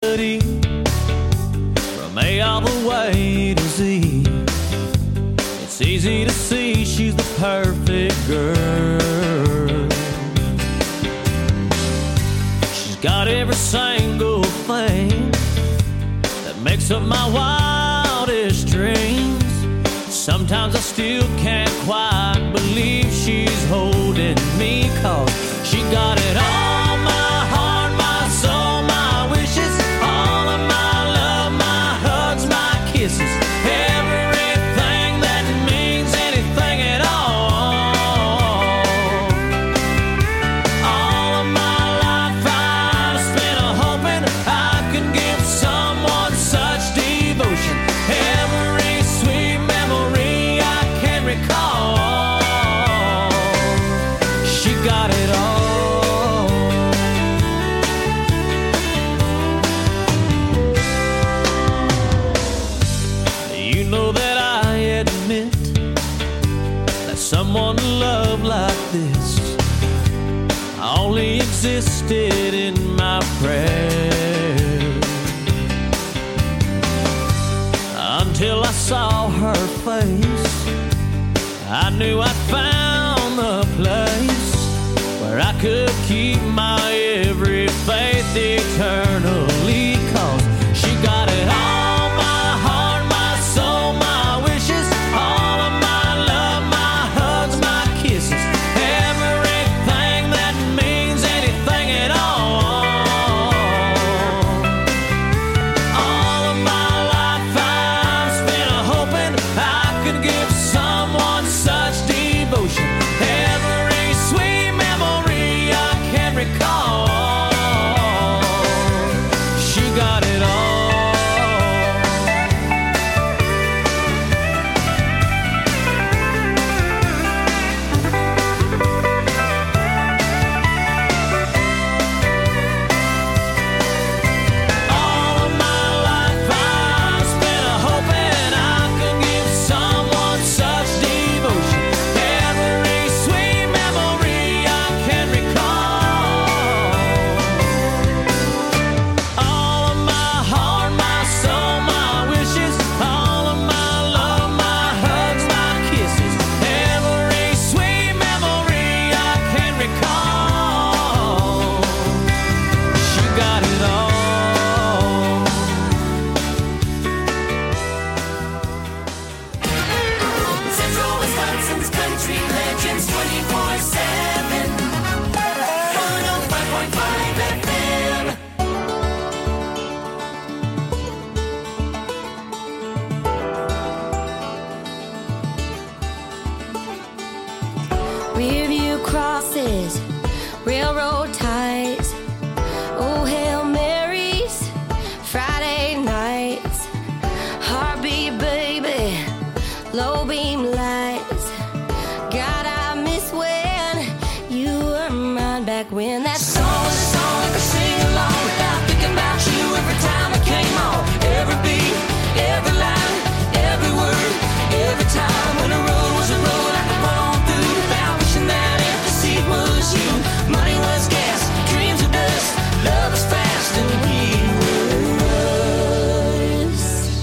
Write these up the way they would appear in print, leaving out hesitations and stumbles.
from A all the way to Z. It's easy to see she's the perfect girl. She's got every single thing that makes up my wildest dreams. Sometimes I still can't quite believe she's holding me, 'cause she got it all, my heart, my soul, my wishes, all of my love, my hugs, my kisses, everything that means anything at all. All of my life I've spent hoping I could give someone such devotion. Every sweet memory I can recall, she got it all. You know that I admit that someone love like this only existed in my prayers, until I saw her face. I knew I'd found the place where I could keep my every faith eternally, 'cause she got it all, my heart, my soul, my wishes, all of my love, my hugs, my kisses, everything that means anything at all. All of my life I've spent hoping I could give someone such devotion. Every sweet memory I can recall, she got it all. All of my life I've spent hoping I could give someone such devotion. Every sweet memory I can recall. All of my heart, my soul, my wishes, all of my love, my hugs, my kisses, every sweet memory I can recall. She got it all. Central Wisconsin's country legends 24/7. 105.5 FM. Rearview crosses, railroad ties, oh Hail Marys, Friday nights, heartbeat baby, low beam lights. God, I miss when you were mine, back when that Song was a song I could sing along without thinking about you every time it came on. Every beat, every line, every word, every time when a road was a road I could run on through without wishing that empty seat was you. Money was gas, dreams were dust, love was fast, and we were us.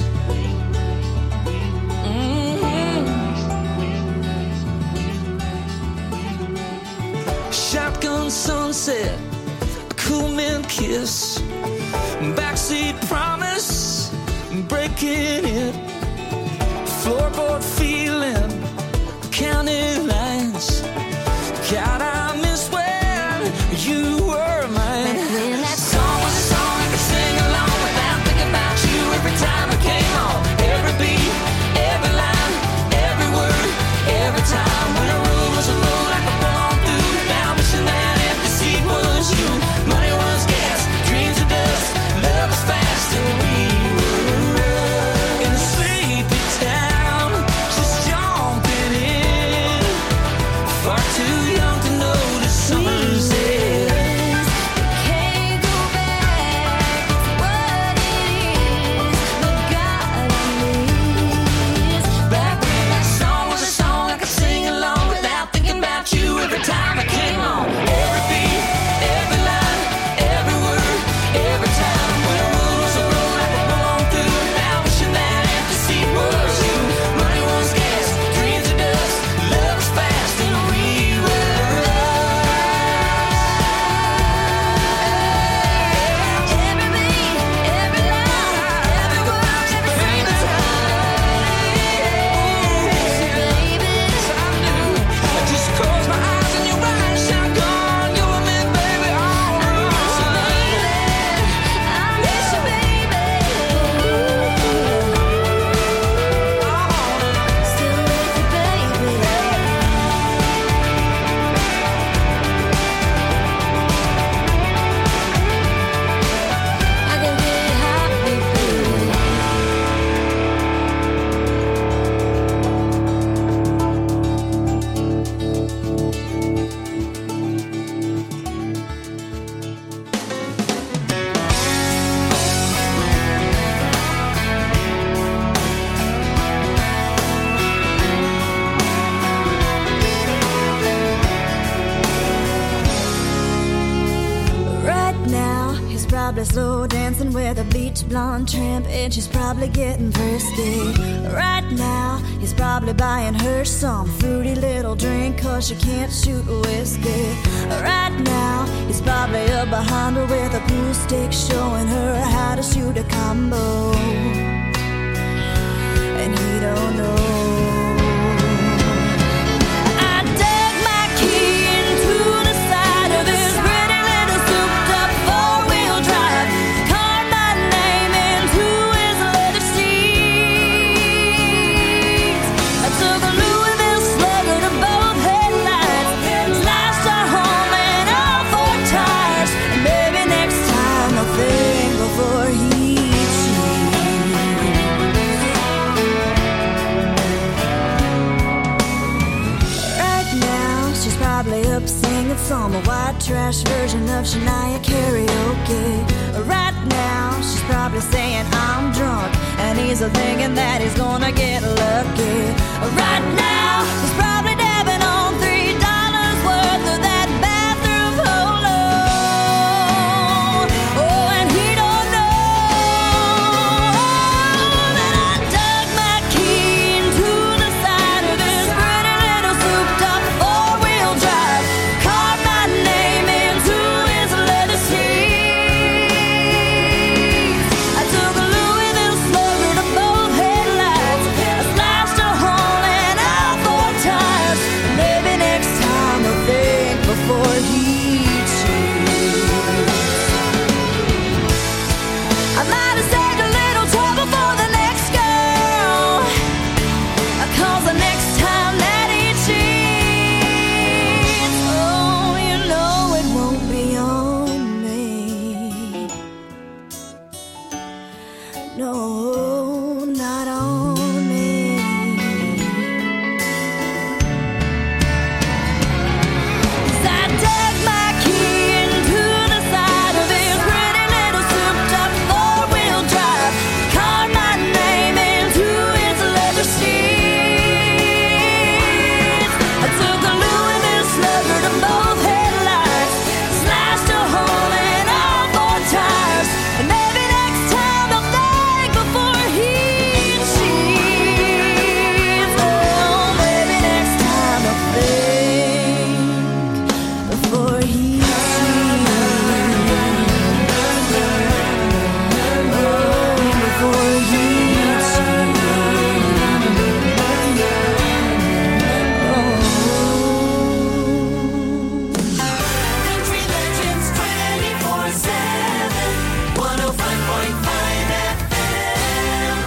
Shotgun sunset, cool mint kiss, backseat promise, breaking it, floorboard feeling, counting lines. God, I miss when you were mine. back when that Song was a song I could sing along without thinking about you every time it came on. Every beat, every line, every word, every time when a road was a road I could run on through without wishing that empty seat was you. Money was gas, dreams of dust, love was fast, dancing with a bleach blonde tramp, and she's probably getting thirsty. Right now, he's probably buying her some fruity little drink, 'cause she can't shoot whiskey. Right now, he's probably up behind her with a pool stick, showing her how to shoot a combo. And he don't know. I dug my key into the side of this pretty little souped-up four-wheel drive, carved my name into his leather seats. I took a Louisville Slugger to both headlights, slashed a hole in all four tires, and maybe next time I'll think before he up singing some white trash version of Shania karaoke. Right now, she's probably saying I'm drunk, and he's thinking that he's gonna get lucky. Right now, he's probably dabbing on $3 worth of that bathroom polo. Oh, and he don't know that I dug my key into the side of this pretty little souped-up four-wheel drive, carved my name into his leather seats. I took a Louisville Slugger to both headlights, I slashed a hole in all four tires. Maybe next time I'll think before he cheats. I might have saved a little trouble for the next girl, 'cause the next time that he cheats, oh, you know it won't be on me. No, not on me. 'Cause I dug my key into the side of this pretty little souped-up four-wheel drive, carved my name into his leather seats. I took a Louisville Slugger to both headlights, slashed a hole in all four tires, and maybe next time I'll think before he cheats. Oh, maybe next time I'll think before he Country Legends 24/7, 105.5 FM.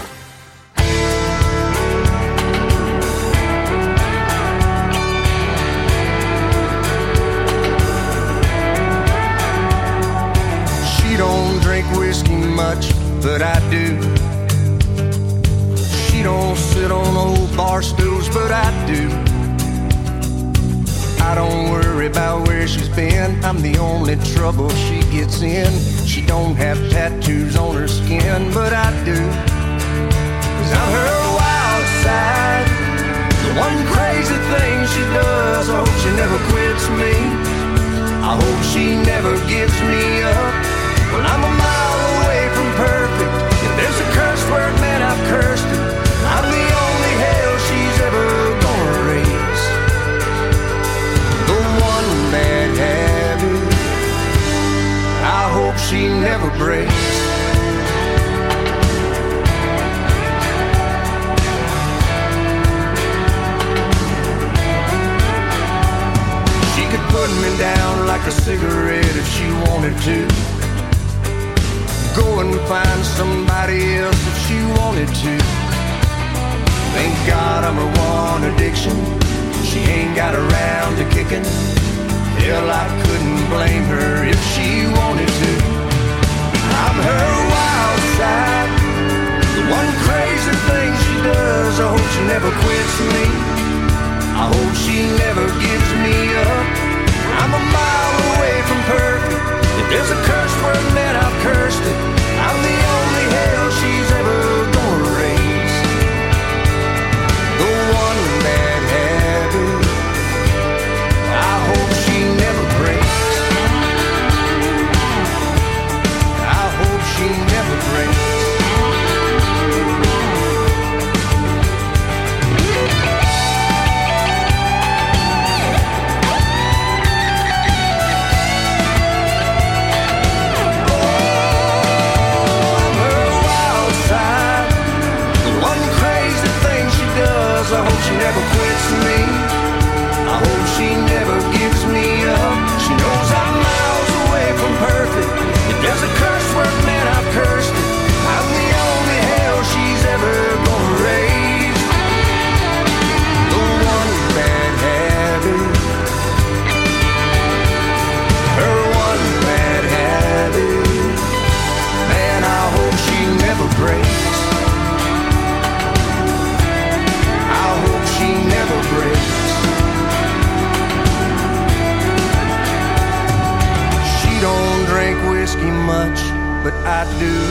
She don't drink whiskey much, but I do. She don't sit on old bar stools, but I do. I don't worry about where she's been, I'm the only trouble she gets in. She don't have tattoos on her skin, but I do. 'Cause I'm her wild side, the one crazy thing she does. I hope she never quits me, I hope she never gives me up. Well, I'm a mile away from perfect. If there's a curse word, man, I've cursed it. I'm the only hell she's ever gonna raise. The one bad habit I hope she never breaks. She could put me down like a cigarette if she wanted to. Go and find somebody else if she wanted to. Thank God I'm her one addiction. She ain't got around to kicking. Hell, I couldn't blame her if she wanted to. I'm her wild side, the one crazy thing she does. I hope she never quits me, I hope she never gives me up. I'm a mile away from perfect. If there's a curse word, man, I've cursed it. I'm the only hell she's ever gonna raise. The one bad habit I hope she never breaks. I hope she do.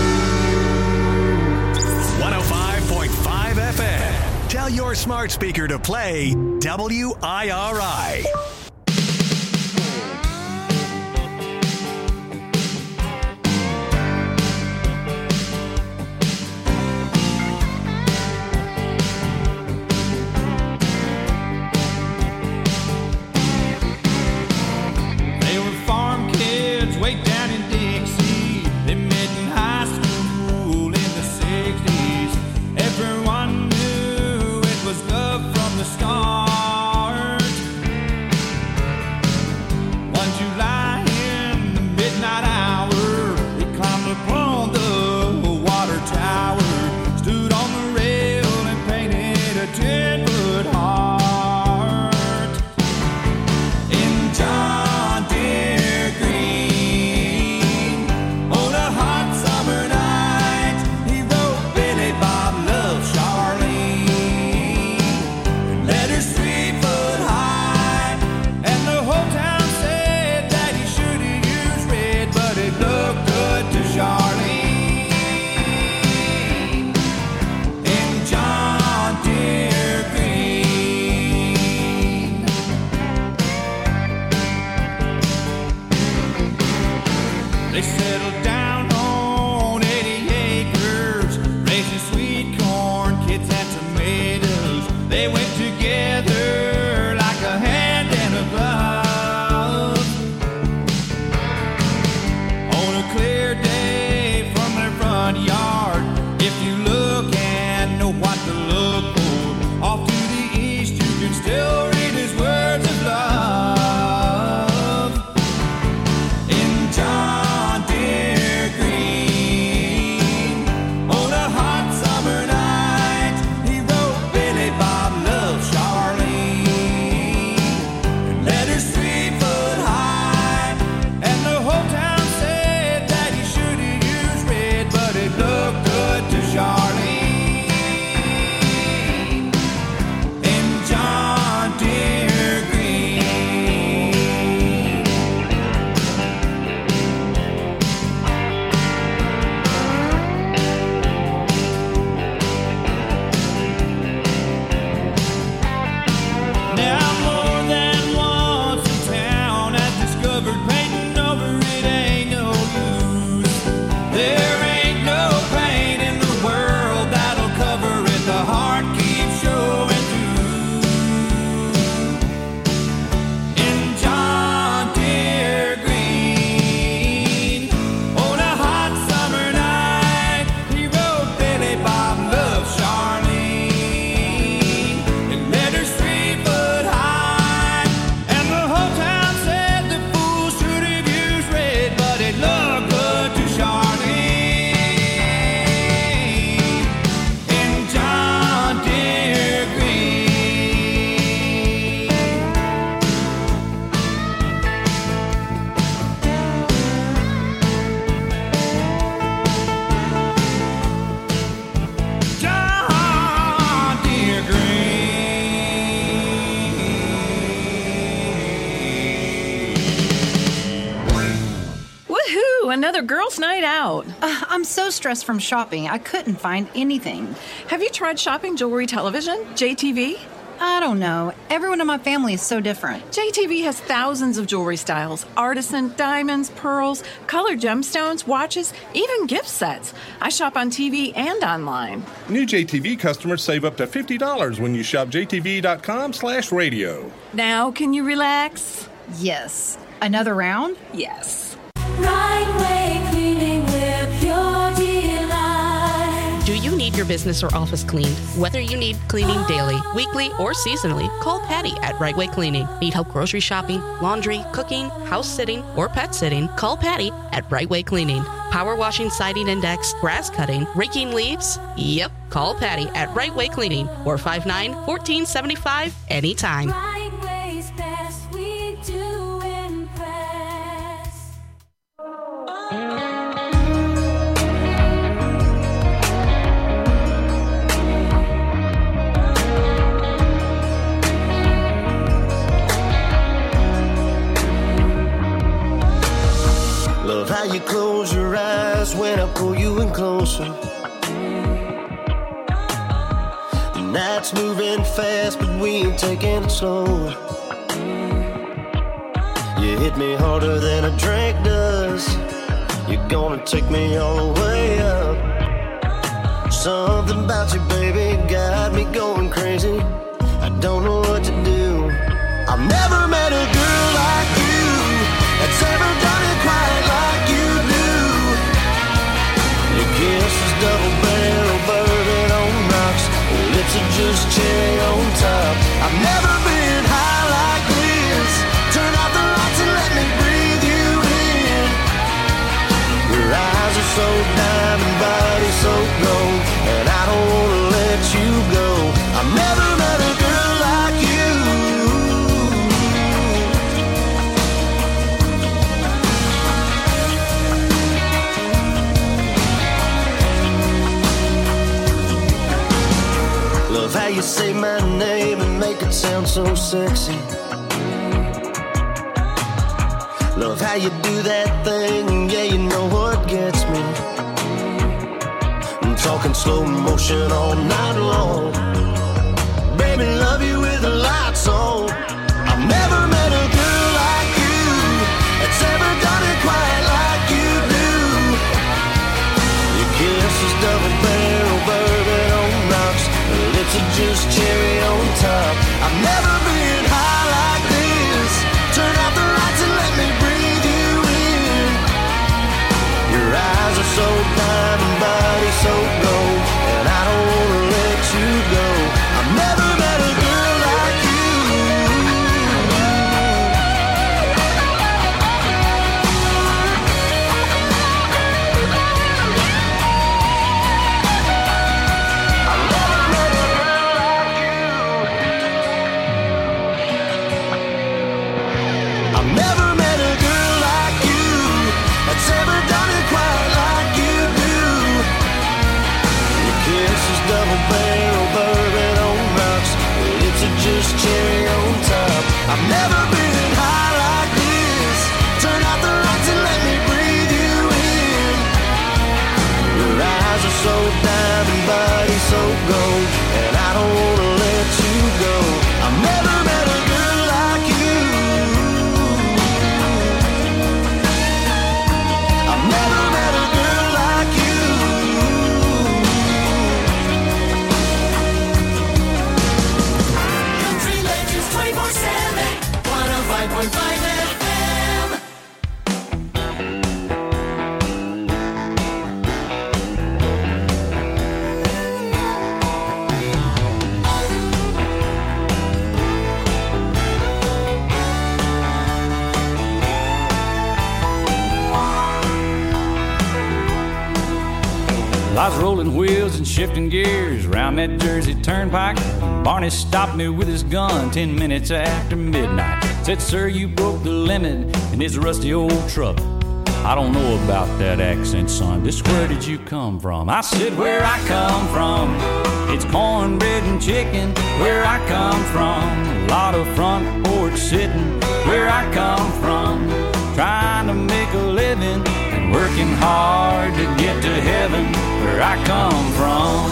105.5 FM. Tell your smart speaker to play WIRI. Another girls' night out. I'm so stressed from shopping, I couldn't find anything. Have you tried shopping jewelry television, JTV? I don't know. Everyone in my family is so different. JTV has thousands of jewelry styles, artisan, diamonds, pearls, colored gemstones, watches, even gift sets. I shop on TV and online. New JTV customers save up to $50 when you shop jtv.com/radio. Now can you relax? Yes. Another round? Yes. Right Way Cleaning, we're pure delight. Do you need your business or office cleaned? Whether you need cleaning daily, weekly, or seasonally, call Patty at Right Way Cleaning. Need help grocery shopping, laundry, cooking, house sitting, or pet sitting? Call Patty at Right Way Cleaning. Power washing, siding and decks, grass cutting, raking leaves? Yep, call Patty at Right Way Cleaning, 459-1475, anytime. Right Way's best, we do impress. Love how you close your eyes when I pull moving closer. The night's moving fast, but we ain't taking it slow. You hit me harder than a drink does. You're gonna take me all the way up. Something about you, baby, got me going crazy. I don't know what to do. I've never met a girl like you that's ever done it quite like you do. Your kiss is double barrel bourbon on rocks. Your lips are just cherry on top. I've never been high like this. Turn out the lights and let me breathe you in. Your eyes are so diamond, body so gold, and I don't wanna let you go. I've never met a girl like you. Love how you say my name and make it sound so sexy. Love how you do that thing, yeah, you know what gets me. I'm talking slow motion all night long. Baby, love you with the lights on. I've never met a girl like you that's ever done it quite like you do. Your kiss is double barrel bourbon on rocks. Your lips are just cherry on top. I've never been high like this. Turn out the lights and let me breathe you in. Your eyes are so diamond, body so gold, and I don't wanna let you go. I've never met a girl like you. I've never met a girl like you. I've never met a girl like you that's ever done it quite like you do. Your kiss is double barrel bourbon on rocks. Your lips are just cherry on top. I've never been high like this. Turn out the lights and let me breathe you in. Your eyes are so diamond, body so gold, and I don't wanna let you go. I've never met a girl like you. I've never met a girl like you. Country Legends 24/7, 105.5 FM. I was rolling wheels and shifting gears around that Jersey Turnpike. Barney stopped me with his gun 10 minutes after midnight. Said, sir, you broke the limit in this rusty old truck. I don't know about that accent, son. Just where did you come from? I said, where I come from, it's cornbread and chicken. Where I come from, a lot of front porch sitting. Where I come from, trying to make a living and working hard to get to heaven. Where I come from,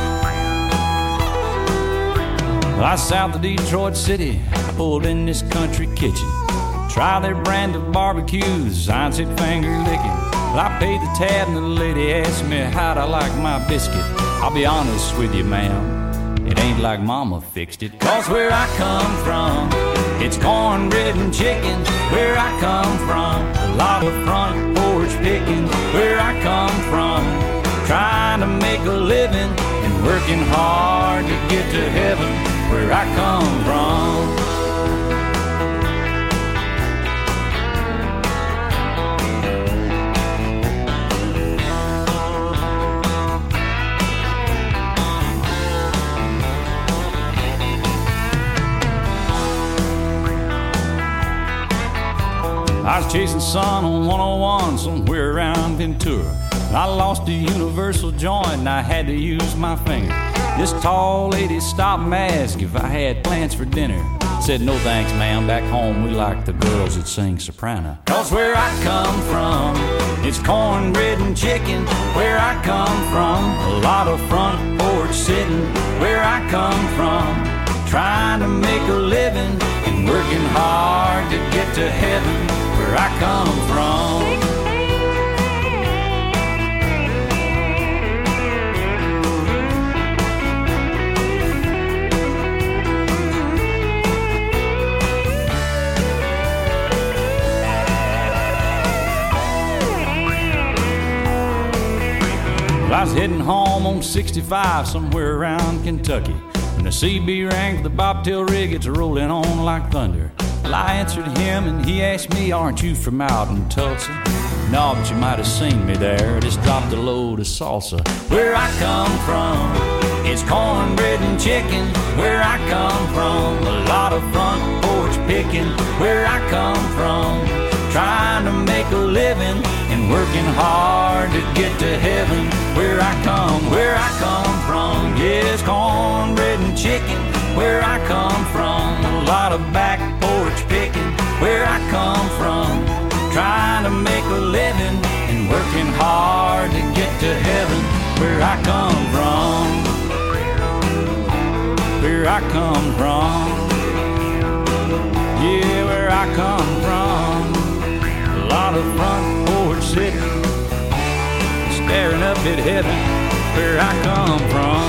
I south of Detroit City. I pulled in this country kitchen, try their brand of barbecues. I said finger licking. Well, I paid the tab and the lady asked me how'd I like my biscuit. I'll be honest with you, ma'am, it ain't like mama fixed it. Cause where I come from, it's cornbread and chicken. Where I come from, a lot of front porch picking. Where I come from, trying to make a living and working hard to get to heaven. Where I come from. I was chasing sun on 101 somewhere around Ventura. I lost a universal joint and I had to use my finger. This tall lady stopped and asked if I had plans for dinner. Said, no thanks, ma'am. Back home, we like the girls that sing soprano. 'Cause where I come from, it's cornbread and chicken. Where I come from, a lot of front porch sitting. Where I come from, trying to make a living and working hard to get to heaven. Where I come from. I was heading home on 65 somewhere around Kentucky when the CB rang for the bobtail rig. It's rolling on like thunder. Well, I answered him and he asked me, aren't you from out in Tulsa? No, but you might have seen me there. Just dropped a load of salsa. Where I come from, it's cornbread and chicken. Where I come from, a lot of front porch picking. Where I come from, trying to make a living and working hard to get to heaven. Where I come from, yes, cornbread and chicken. Where I come from, a lot of back porch picking. Where I come from, trying to make a living and working hard to get to heaven. Where I come from, where I come from, yeah, where I come from. A lot of front porch sitting, staring up at heaven. Where I come from,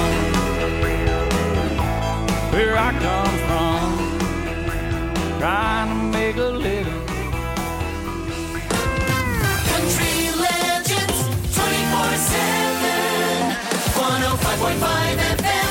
where I come from, trying to make a living. Country legends, 24/7, 105.5 FM.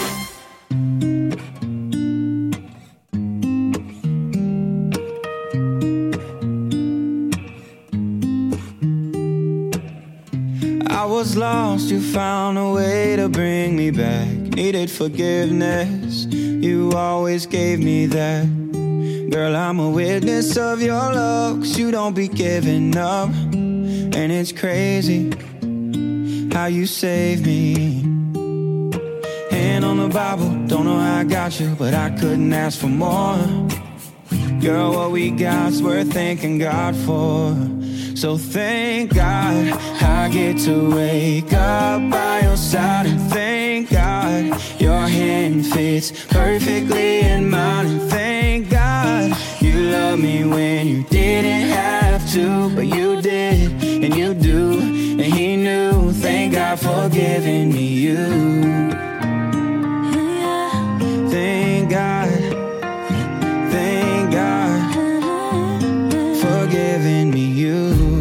I was lost, you found a way to bring me back. Needed forgiveness, you always gave me that. Girl, I'm a witness of your love, 'cause you don't be giving up. And it's crazy how you saved me. Hand on the Bible, don't know how I got you, but I couldn't ask for more. Girl, what we got's worth thanking God for. So thank God I get to wake up by your side. And thank God your hand fits perfectly in mine. And thank God you love me when you didn't have to, but you did, and you do, and he knew. Thank God for giving me you. Thank God, thank God for giving me you.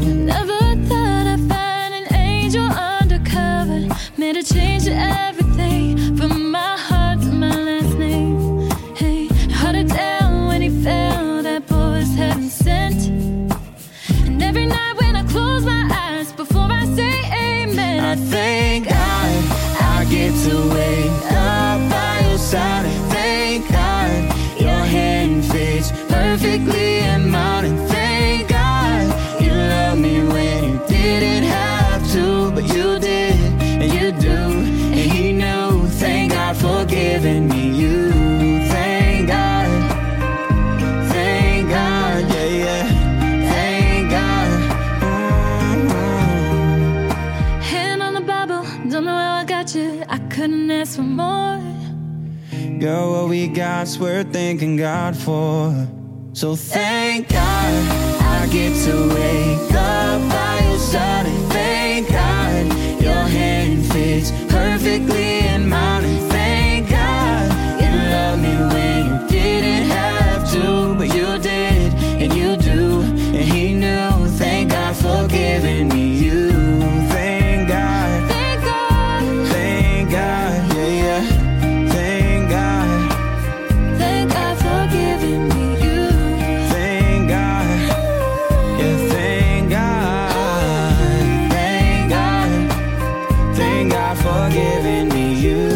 Made a change to everything, from my heart to my last name. Hey, held it down when he fell, that boy was heaven sent. And every night when I close my eyes, before I say amen, I thank God I get to wake up by your side. And thank God your hand fits perfectly in mine. And thank God you love me when you didn't have to, but you did, and you do, and he knew. Thank God for giving me you. Thank God, yeah, yeah. Thank God. Hand on the Bible, don't know how I got you, I couldn't ask for more. Girl, what we got's worth thanking God for. So thank God I get to wake up by your side. And thank God your hand fits perfectly in mine. And thank God you love me when you didn't have to, but you did, and you do, and he knew. Thank God for giving me you. Thank God, thank God, thank God, yeah, yeah. Thank God, thank God for giving me you. Thank God, yeah, thank God, thank God, thank God for giving me you.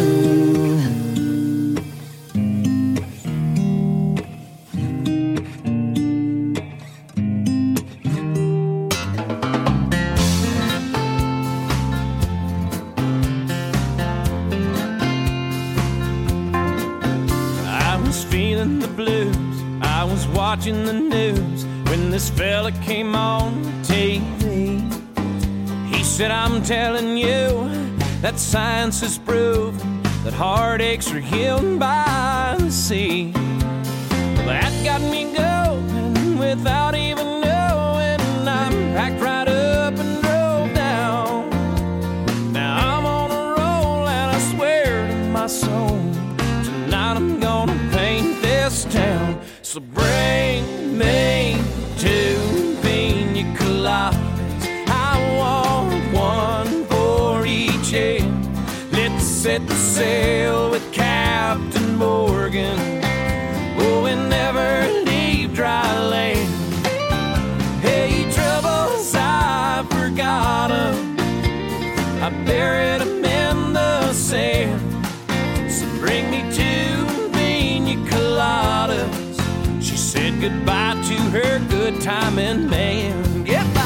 I was feeling the blues, was watching the news when this fella came on TV. He said, I'm telling you that science has proven that heartaches are healed by the sea. Well, that got me going without even knowing. I packed right up and drove down. Now I'm on a roll and I swear to my soul, tonight I'm gonna paint this town. So bring me 2 pina coladas. I want one for each head. Let's set the sail with Captain Morgan. Oh, and never leave dry land. Hey, troubles, I forgot 'em. I buried 'em in the sand. So bring me 2 pina coladas. She said goodbye to her good timing man. Goodbye.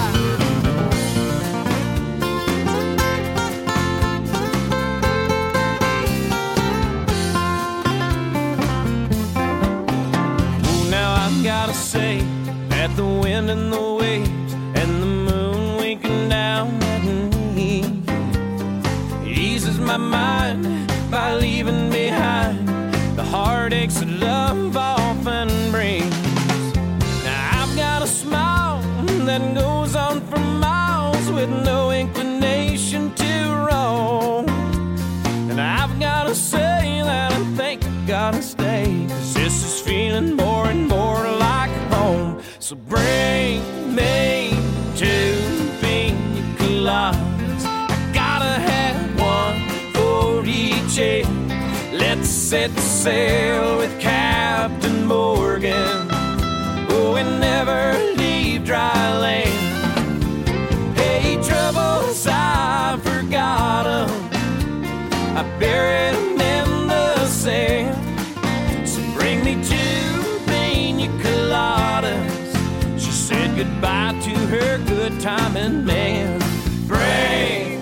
Gotta say that the wind and the waves and the moon winking down at me eases my mind by leaving behind the heartaches that love often brings. Now I've got a smile that goes on for miles with no inclination to roam. And I've gotta say that I think I gotta stay, 'cause this is feeling more and more like home. So bring me 2 pina coladas. I gotta have one for each head. Let's set the sail with Captain Morgan. Oh, and never leave dry land. Hey, troubles, I forgot 'em. I buried 'em in the sand. So bring me 2 pina coladas. She said goodbye to her good timing man. Bring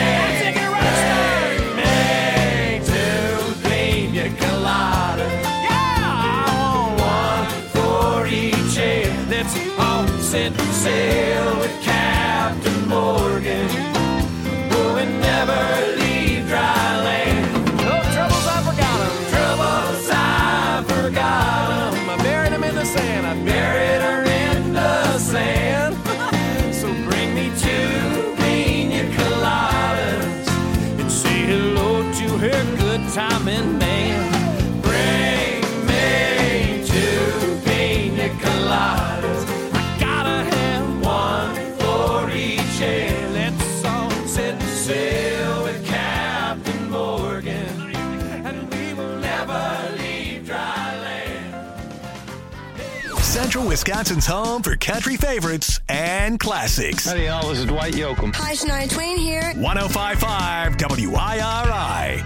me 2 pina coladas. Yeah, I want one for each head. Let's all set sail with Captain Morgan. Oh, and never leave dry land. No troubles, I forgot 'em. Troubles, I forgot 'em. I buried 'em in the sand. I buried her in the sand. So bring me 2 pina coladas and say hello to her good timing man. Bring me 2 pina coladas. I gotta have one for each head. Let's all set sail with Captain Morgan, and we will never leave dry land. Central Wisconsin's home for country favorites and classics. Howdy, y'all. This is Dwight Yoakam. Hi, Shania Twain here. 105.5 WIRI.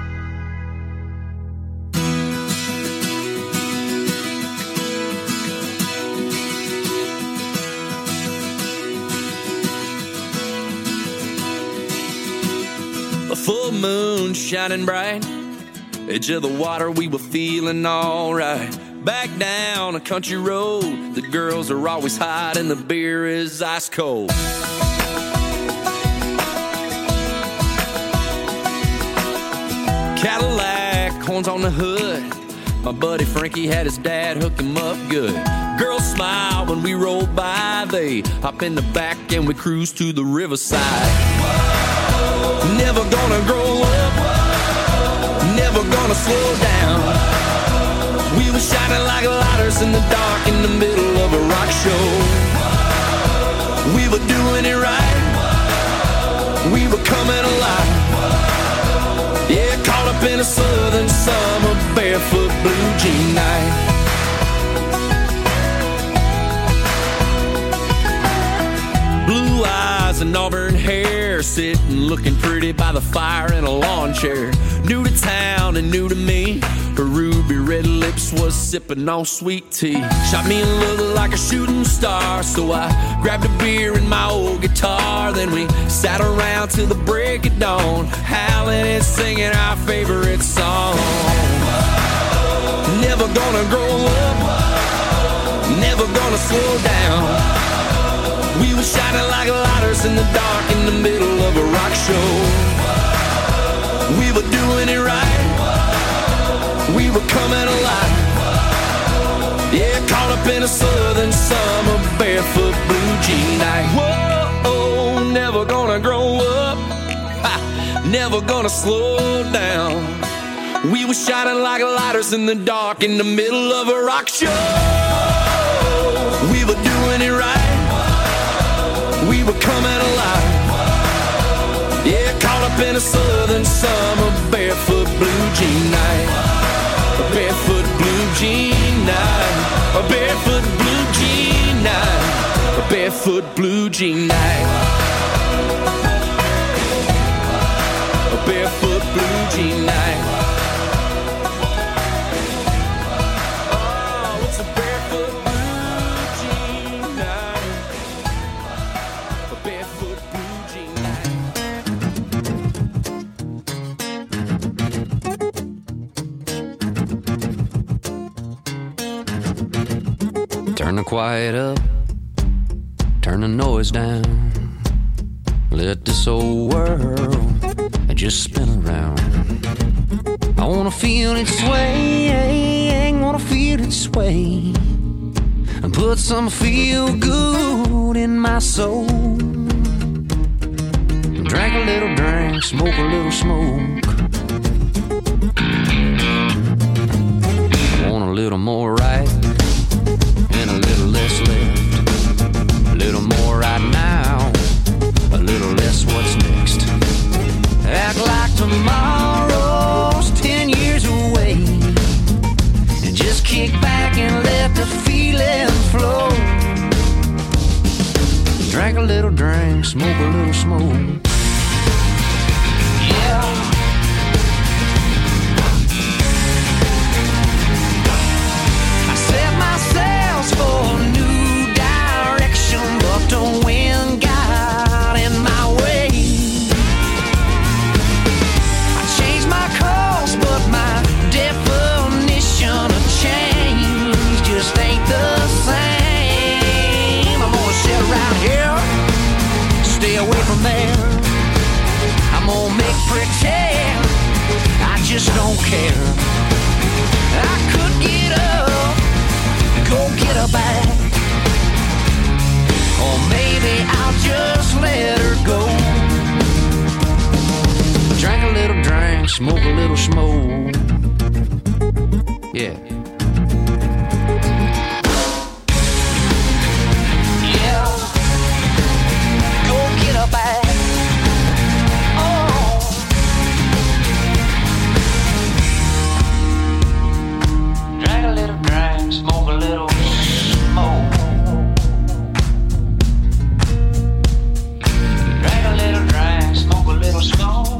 A full moon shining bright, edge of the water, we were feeling alright. Back down a country road, the girls are always hot and the beer is ice cold. Cadillac, horns on the hood, my buddy Frankie had his dad hook him up good. Girls smile when we roll by, they hop in the back and we cruise to the riverside. Never gonna grow up, never gonna slow down. We were shining like lighters in the dark in the middle of a rock show. We were doing it right, we were coming alive. Yeah, caught up in a southern summer barefoot blue jean night. Blue eyes and auburn hair, sitting looking pretty by the fire in a lawn chair. New to town and new to me, her ruby red lips was sipping on sweet tea. Shot me a look like a shooting star, so I grabbed a beer and my old guitar. Then we sat around till the break of dawn, howling and singing our favorite song. Never gonna grow up, gonna slow down. We were shining like lighters in the dark in the middle of a rock show. We were doing it right. We were coming alive. Yeah, caught up in a southern summer barefoot blue jean night. Whoa, never gonna grow up. Never gonna slow down. We were shining like lighters in the dark in the middle of a rock show. We were doing it right. We were coming alive. Yeah, caught up in a southern summer barefoot blue jean night. A barefoot blue jean night. A barefoot blue jean night. A barefoot blue jean night. A barefoot blue jean night. Oh, it's a barefoot blue jean night. A barefoot blue jean night. Turn the quiet up, turn the noise down. Let this old world just spin around. I wanna feel it sway, wanna feel it sway, and put some feel good in my soul. Drink a little drink, smoke a little smoke. I want a little more right and a little less left. A little more right now, a little less what's next. Act like tomorrow's 10 years away, and just kick back and let the feeling flow. Drink a little drink, smoke a little smoke. Yeah. I set my sails for a new direction, but the wind got in my way. I changed my course, but my definition of change just ain't the same. I'm gonna sit around here, stay away from there. I'm gonna make pretend I just don't care. I could get up, go get her back, or maybe I'll just let her go. Drink a little drink, smoke a little smoke. Yeah. Yeah. Go get her back. Oh. Drink a little drink, smoke a little smoke. Drink a little drink, smoke a little smoke.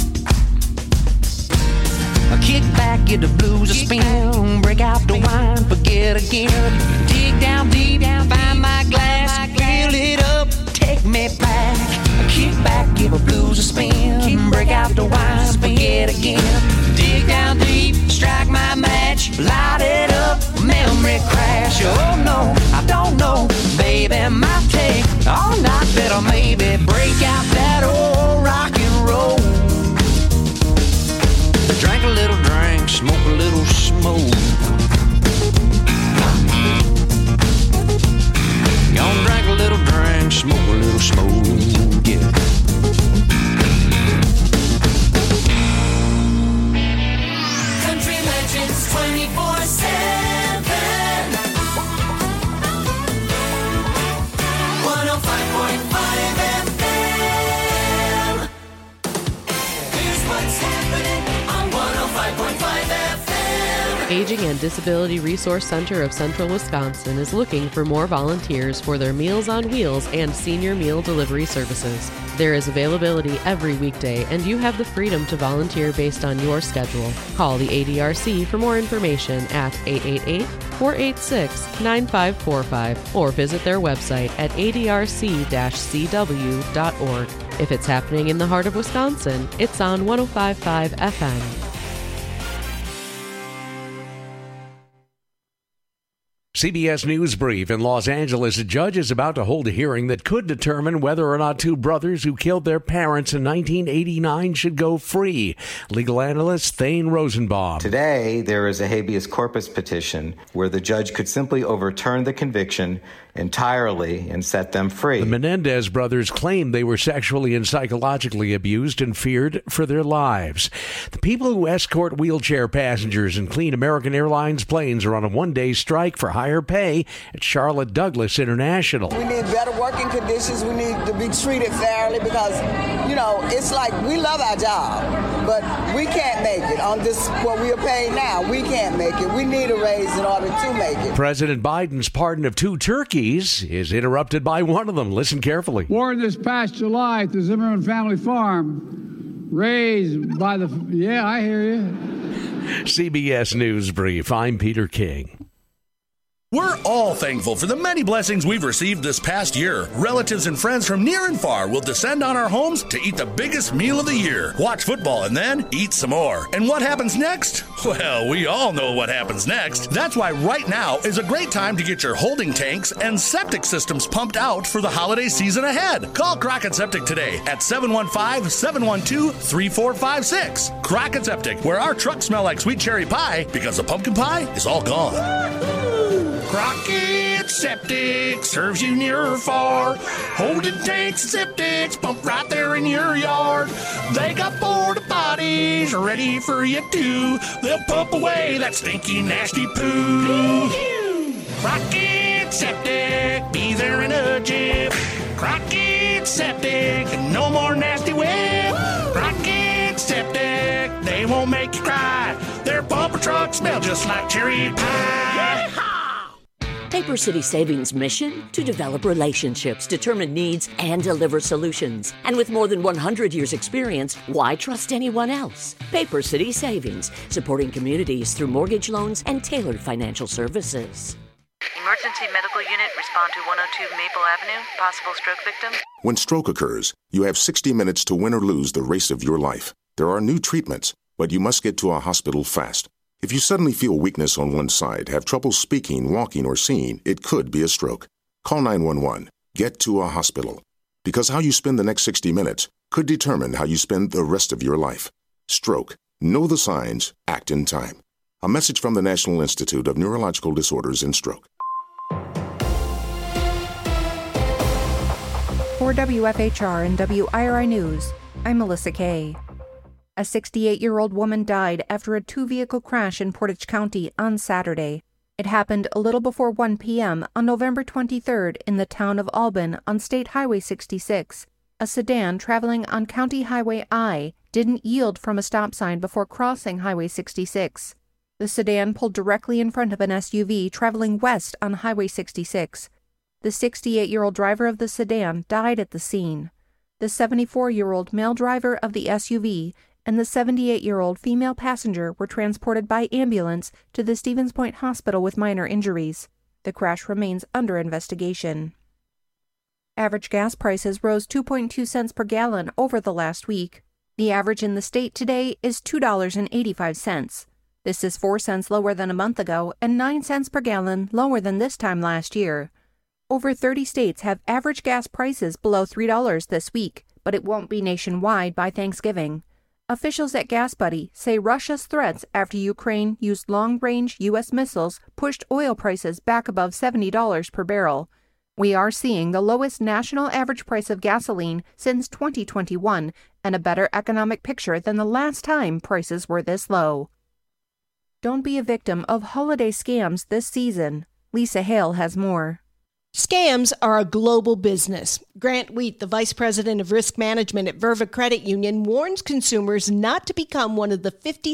Kick back, get the blues a spin, break out the wine, forget again. Dig down deep, find my glass, fill it up, take me back. Kick back, give a blues a spin, break out the wine, forget again. Dig down deep, strike my match, light it up, memory crash. Oh no, I don't know, baby, might take all night, better maybe break out that old rock and roll. Drink a little drink, smoke a little smoke. Gonna drink a little drink, smoke a little smoke, yeah. Country legends 24/7. 105.5 FM. Here's what's happening on 105.5 FM. Aging and Disability Resource Center of Central Wisconsin is looking for more volunteers for their Meals on Wheels and senior meal delivery services. There is availability every weekday, and you have the freedom to volunteer based on your schedule. Call the ADRC for more information at 888-486-9545 or visit their website at adrc-cw.org. If it's happening in the heart of Wisconsin, it's on 105.5 FM. CBS News Brief. In Los Angeles, a judge is about to hold a hearing that could determine whether or not two brothers who killed their parents in 1989 should go free. Legal analyst Thane Rosenbaum. Today, there is a habeas corpus petition where the judge could simply overturn the conviction entirely and set them free. The Menendez brothers claimed they were sexually and psychologically abused and feared for their lives. The people who escort wheelchair passengers and clean American Airlines planes are on a one-day strike for higher pay at Charlotte Douglas International. We need better working conditions. We need to be treated fairly because, it's like we love our job, but we can't make it on this, what we are paying now. We can't make it. We need a raise in order to make it. President Biden's pardon of two turkeys is interrupted by one of them. Listen carefully. Born this past July at the Zimmerman family farm, raised by the... Yeah, I hear you. CBS News Brief. I'm Peter King. We're all thankful for the many blessings we've received this past year. Relatives and friends from near and far will descend on our homes to eat the biggest meal of the year, watch football, and then eat some more. And what happens next? Well, we all know what happens next. That's why right now is a great time to get your holding tanks and septic systems pumped out for the holiday season ahead. Call Crockett Septic today at 715-712-3456. Crockett Septic, where our trucks smell like sweet cherry pie because the pumpkin pie is all gone. Crockett Septic serves you near or far. Holding tanks and septics pumped right there in your yard. They got porta potties ready for you too. They'll pump away that stinky, nasty poo. Crockett Septic, be there in a jiff. Crockett Septic, no more nasty whip. Crockett Septic, they won't make you cry. Their pumper trucks smell just like cherry pie. Paper City Savings' mission? To develop relationships, determine needs, and deliver solutions. And with more than 100 years' experience, why trust anyone else? Paper City Savings, supporting communities through mortgage loans and tailored financial services. Emergency medical unit, respond to 102 Maple Avenue, possible stroke victim. When stroke occurs, you have 60 minutes to win or lose the race of your life. There are new treatments, but you must get to a hospital fast. If you suddenly feel weakness on one side, have trouble speaking, walking, or seeing, it could be a stroke. Call 911. Get to a hospital. Because how you spend the next 60 minutes could determine how you spend the rest of your life. Stroke. Know the signs. Act in time. A message from the National Institute of Neurological Disorders and Stroke. For WFHR and WIRI News, I'm Melissa Kay. A 68-year-old woman died after a two-vehicle crash in Portage County on Saturday. It happened a little before 1 p.m. on November 23rd in the town of Albin on State Highway 66. A sedan traveling on County Highway I didn't yield from a stop sign before crossing Highway 66. The sedan pulled directly in front of an SUV traveling west on Highway 66. The 68-year-old driver of the sedan died at the scene. The 74-year-old male driver of the SUV and the 78-year-old female passenger were transported by ambulance to the Stevens Point Hospital with minor injuries. The crash remains under investigation. Average gas prices rose 2.2 cents per gallon over the last week. The average in the state today is $2.85. This is 4 cents lower than a month ago and 9 cents per gallon lower than this time last year. Over 30 states have average gas prices below $3 this week, but it won't be nationwide by Thanksgiving. Officials at GasBuddy say Russia's threats after Ukraine used long-range U.S. missiles pushed oil prices back above $70 per barrel. We are seeing the lowest national average price of gasoline since 2021 and a better economic picture than the last time prices were this low. Don't be a victim of holiday scams this season. Lisa Hale has more. Scams are a global business. Grant Wheat, the Vice President of Risk Management at Verva Credit Union, warns consumers not to become one of the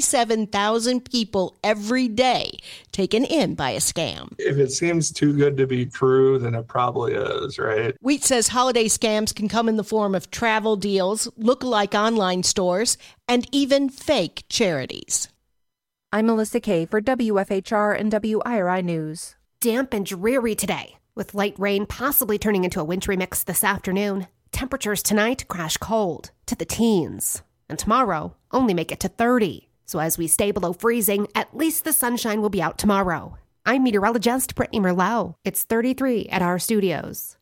57,000 people every day taken in by a scam. If it seems too good to be true, then it probably is, right? Wheat says holiday scams can come in the form of travel deals, look-alike online stores, and even fake charities. I'm Melissa Kay for WFHR and WIRI News. Damp and dreary today, with light rain possibly turning into a wintry mix this afternoon. Temperatures tonight crash cold to the teens. And tomorrow only make it to 30. So as we stay below freezing, at least the sunshine will be out tomorrow. I'm meteorologist Brittany Merlot. It's 33 at our studios.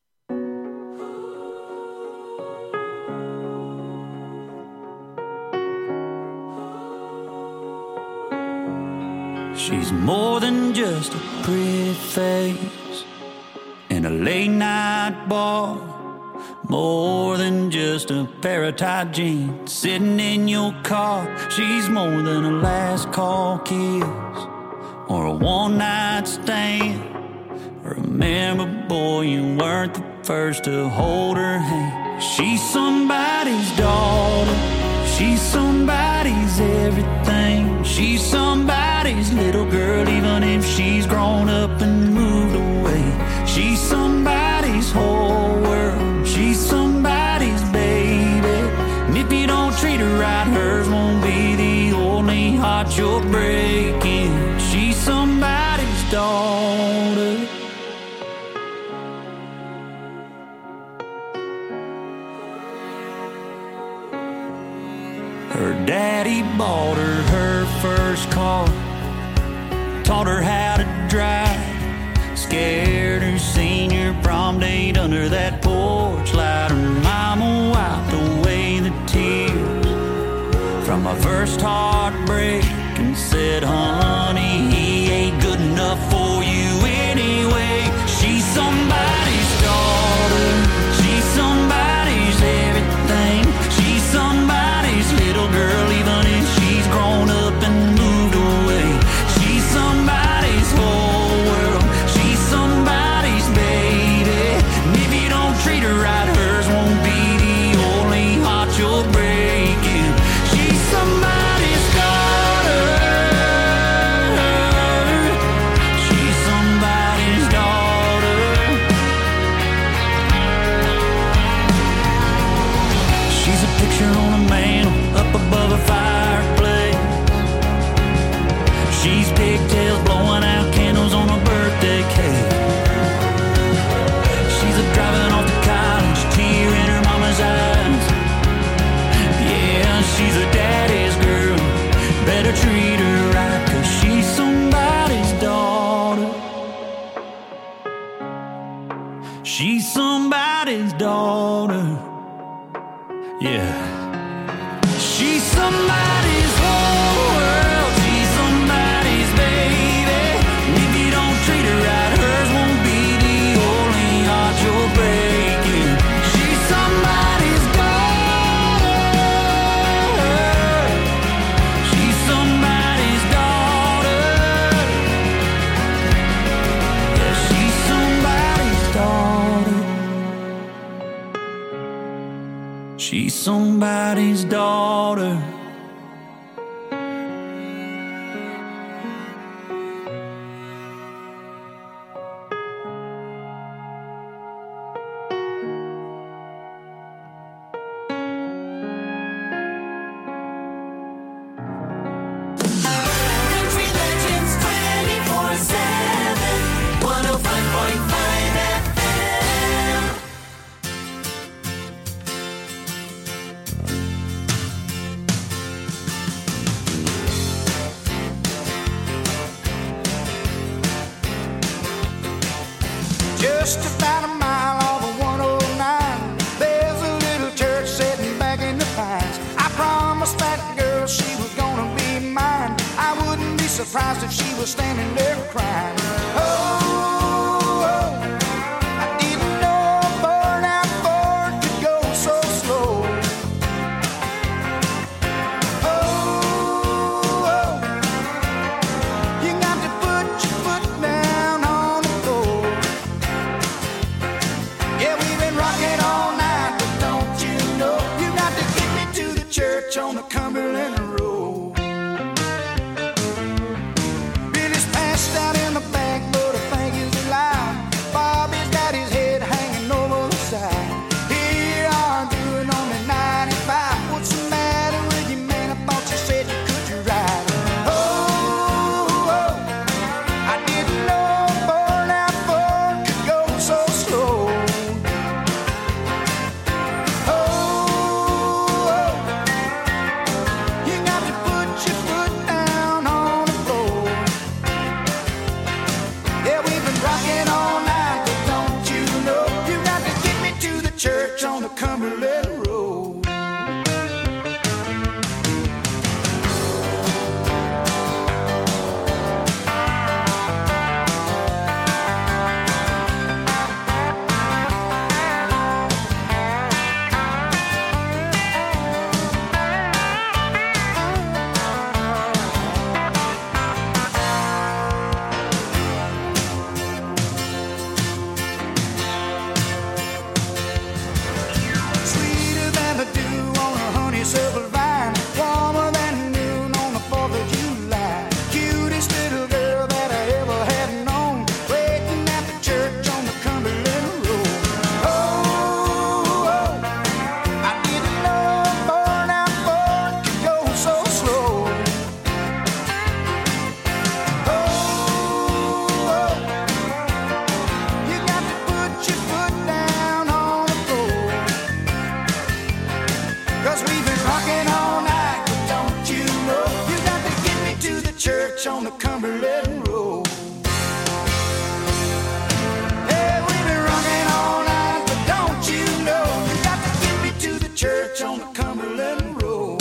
She's more than just a pretty face in a late night bar, more than just a pair of tight jeans sitting in your car. She's more than a last call kiss or a one night stand. Remember, boy, you weren't the first to hold her hand. She's somebody's daughter, she's somebody's everything. She's somebody's little girl, even if she's grown up and moved away. She's somebody's whole world, she's somebody's baby. And if you don't treat her right, hers won't be the only heart you're breaking. She's somebody's daughter. Her daddy bought her first car, taught her how to drive, scared her senior prom date under that porch light. Her mama wiped away the tears from my first heartbreak and said, honey, he ain't good enough for you anyway. She's somebody's daughter, she's somebody's everything. She's somebody's little girl, even if she's grown up and moved away. She's somebody's whole world, she's somebody's baby. And if you don't treat her right, hers won't be the only heart you're breaking. She's somebody's daughter, she's somebody's daughter. She's a picture on a mantle up above a fireplace. She's pigtails blowing out candles on a birthday cake. She's a driving off to college, tear in her mama's eyes. Yeah, she's a daddy's girl, better treat her right, 'cause she's somebody's daughter. She's somebody's daughter. Yeah. She's somebody's whole world, she's somebody's baby. And if you don't treat her right, hers won't be the only heart you're breaking. She's somebody's daughter, she's somebody's daughter. Yeah, she's somebody's daughter. She's somebody's daughter. Country Legends 24/7, 105.5 FM. Just about a mile off of 109, there's a little church sitting back in the pines. I promised that girl she was gonna be mine. I wouldn't be surprised if she was standing there crying. Oh, I didn't know a burnout Ford could go so slow. Oh, you got to put your foot down on the floor. Yeah, we've been rocking all night, but don't you know you got to get me to the church on the Cumberland Road. Billy's passed out in the back, but I church on the Cumberland Road. Hey, we've been rocking all night, but don't you know you got to get me to the church on the Cumberland Road.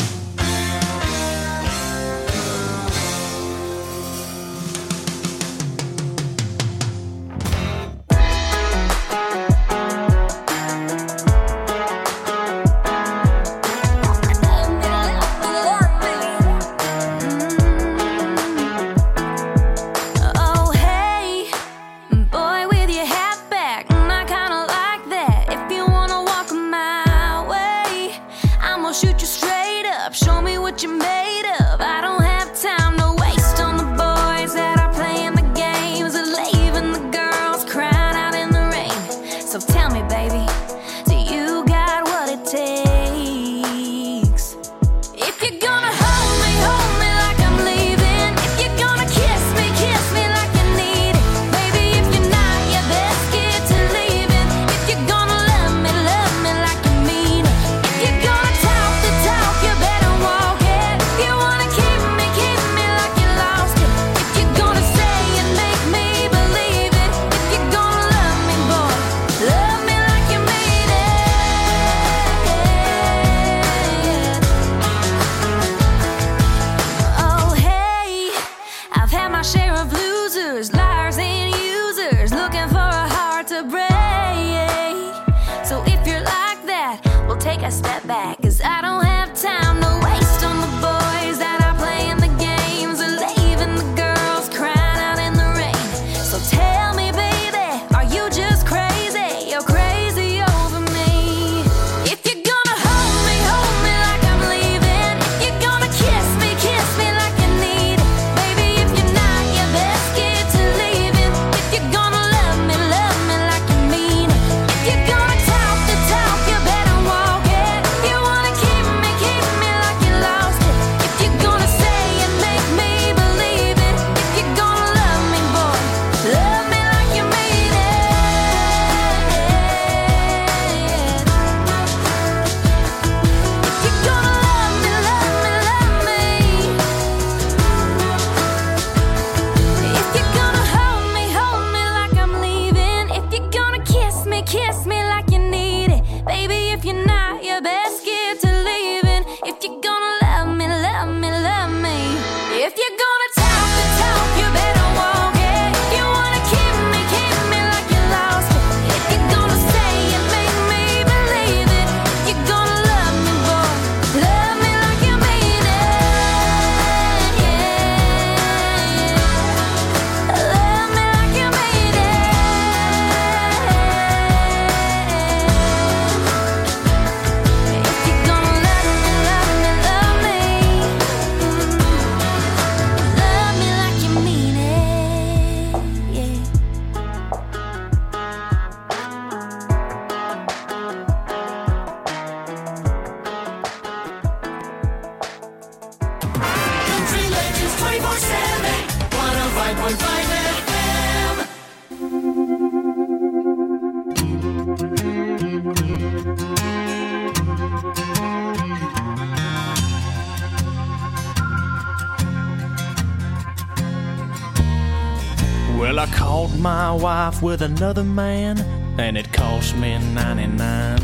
Well, I caught my wife with another man, and it cost me $99.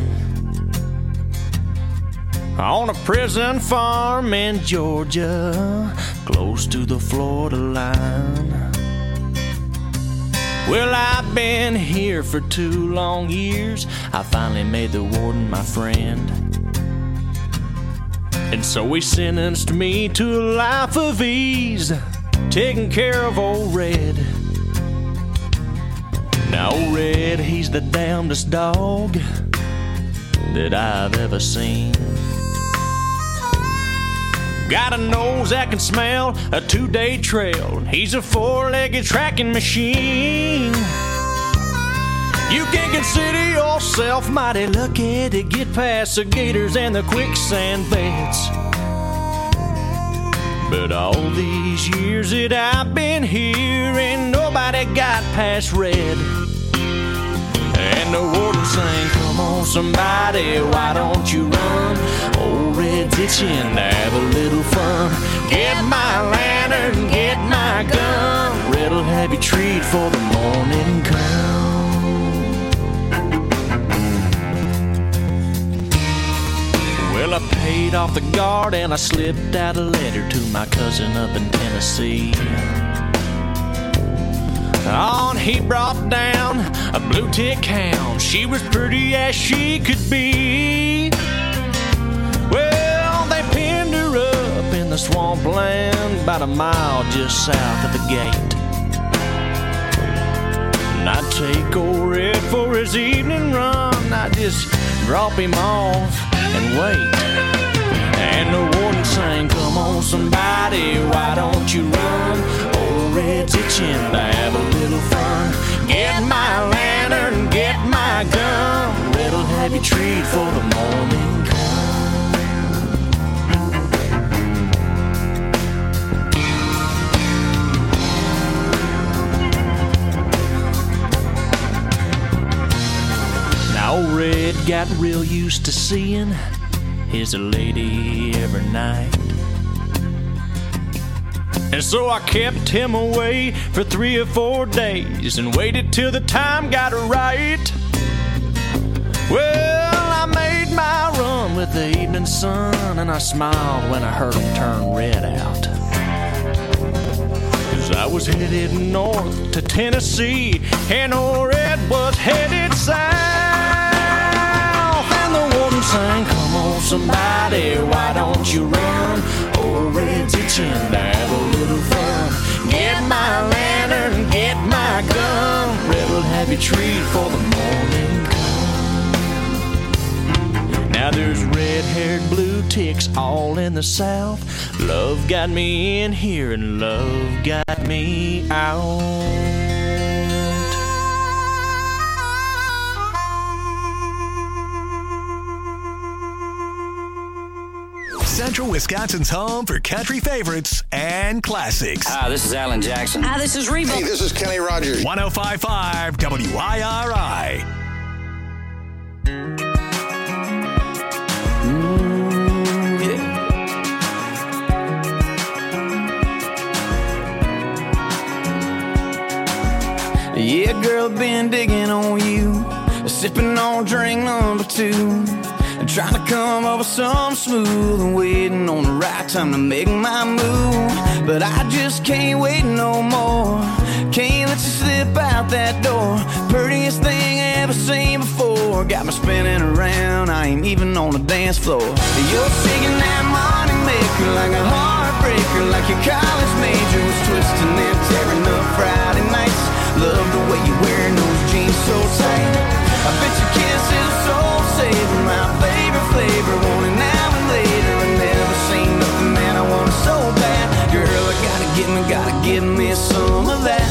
On a prison farm in Georgia, close to the Florida line. Well, I've been here for 2 long years. I finally made the warden my friend. And so he sentenced me to a life of ease, taking care of old Red. Now old Red, he's the damnedest dog that I've ever seen. Got a nose that can smell a 2-day trail. He's a 4-legged tracking machine. You can consider yourself mighty lucky to get past the gators and the quicksand beds. But all these years that I've been here, ain't nobody got past Red. And the warden sang, come on somebody, why don't you run? Old Red's itching to have a little fun. Get my lantern, get my straight off the guard and I slipped out a letter to my cousin up in Tennessee. On he brought down a blue tick hound. She was pretty as she could be. Well, they pinned her up in the swampland about a mile just south of the gate. And I'd take old Red for his evening run. I'd just drop him off and wait. And the warden sang, "Come on somebody, why don't you run? Old Red's itching to have a little fun. Get my lantern, get my gun. Red'll have you treat for the morning come." Now old Red got real used to seeing his lady every night. And so I kept him away for 3 or 4 days and waited till the time got right. Well, I made my run with the evening sun, and I smiled when I heard him turn Red out. 'Cause I was headed north to Tennessee, and old Red was headed south. And the warden sang, "Come on somebody, why don't you run? Old Red's itching to have a little fun. Get my lantern, get my gun. Red'll have you treat for the morning come." Now there's red-haired blue ticks all in the south. Love got me in here and love got me out. Central Wisconsin's home for country favorites and classics. Hi, this is Alan Jackson. Hi, this is Reba. Hey, this is Kenny Rogers. 105.5 WIRI. Yeah, girl, been digging on you, sipping on drink number 2. Trying to come up with something smooth and waiting on the right time to make my move. But I just can't wait no more. Can't let you slip out that door. Prettiest thing I ever seen before. Got me spinning around, I ain't even on the dance floor. You're shaking that money maker like a heartbreaker, like your college major was twisting and tearing up Friday nights. Love the way you're wearing those jeans so tight. I bet your kiss is a soul saver, my favorite flavor. Want it now and later, and never seen nothing that I want so bad. Girl, I gotta give me some of that.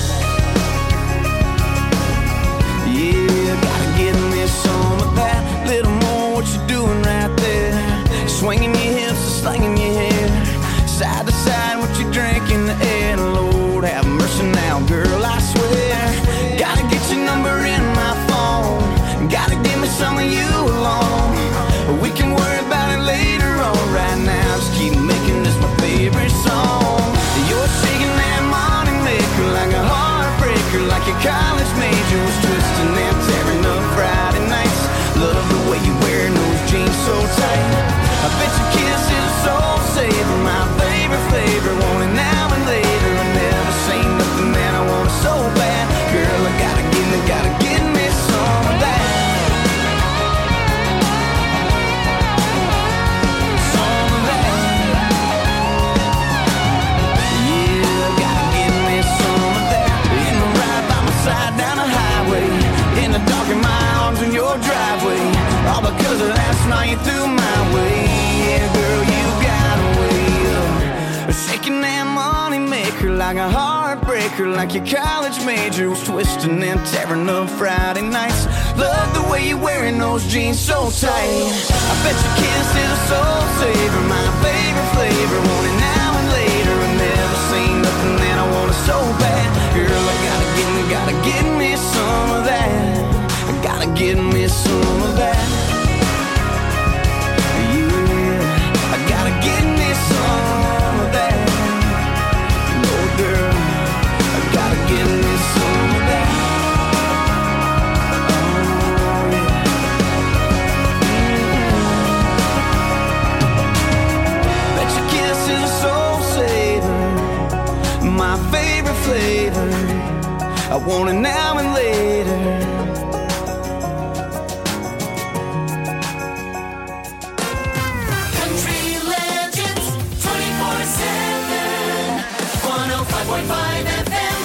Yeah, gotta give me some of that. Little more what you doing right there. Swinging your hips and slinging your hair. Side to side, what you drink in the air. Lord, have mercy now, girl, I swear. Gotta get your number in my phone. Gotta give me some of you alone. We can worry about it later on. Right now, just keep making this my favorite song. You're shaking that money maker like a heartbreaker, like your college major was twisting and tearing up Friday nights. Love the way you're wearing those jeans so tight. I bet your kiss is a soul saver, my favorite flavor. Want it now and later. I never seen nothing that I want so bad. Girl, I gotta give me some of that. Down the highway, in the dark in my arms in your driveway. All because of last night you threw my way. Yeah, girl, you got a way of shaking that money maker like a heartbreaker, like your college major was twisting and tearing up Friday nights. Love the way you're wearing those jeans so tight. I bet your kiss is a soul saver, my favorite flavor. Want it now and later. I never seen nothing that I want so bad. Girl, I gotta give me some of that. I gotta give me some of that. Yeah, I gotta give me some of that. No, girl, I gotta give me some of that. Oh, yeah. I want it now and later. Country legends 24/7 105.5 FM.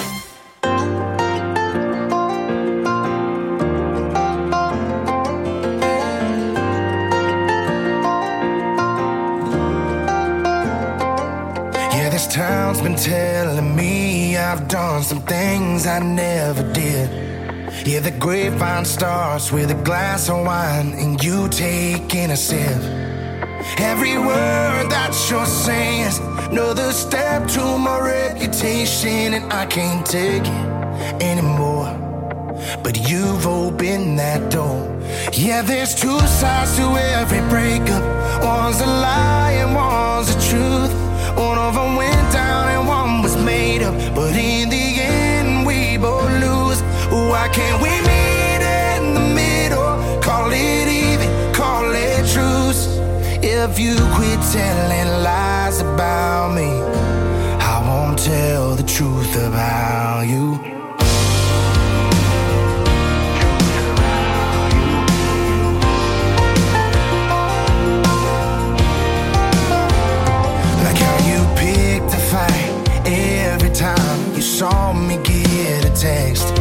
Yeah, this town's been telling me I've done some things I never did. Yeah, the grapevine starts with a glass of wine and you taking a sip. Every word that you're saying is another step to my reputation, and I can't take it anymore. But you've opened that door. Yeah, there's two sides to every breakup. One's a lie and one's the truth. One of them went down and one was made up, but in the end we both lose. Why can't we meet in the middle? Call it even, call it truce. If you quit telling lies about me, I won't tell the truth about you. Like how you picked a fight every time you saw me get a text.